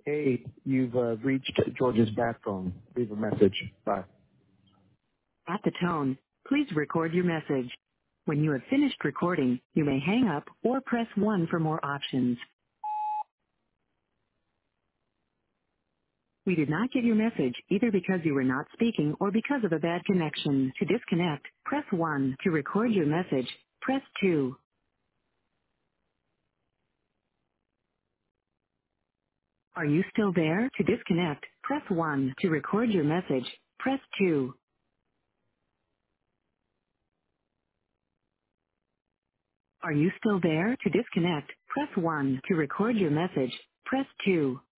Hey, you've reached George's back phone. Leave a message. Bye. At the tone, please record your message. When you have finished recording, you may hang up or press 1 for more options. We did not get your message either because you were not speaking or because of a bad connection. To disconnect, press 1. To record your message, press 2. Are you still there? To disconnect, press 1. To record your message, press 2. Are you still there? To disconnect, press 1. To record your message, press 2.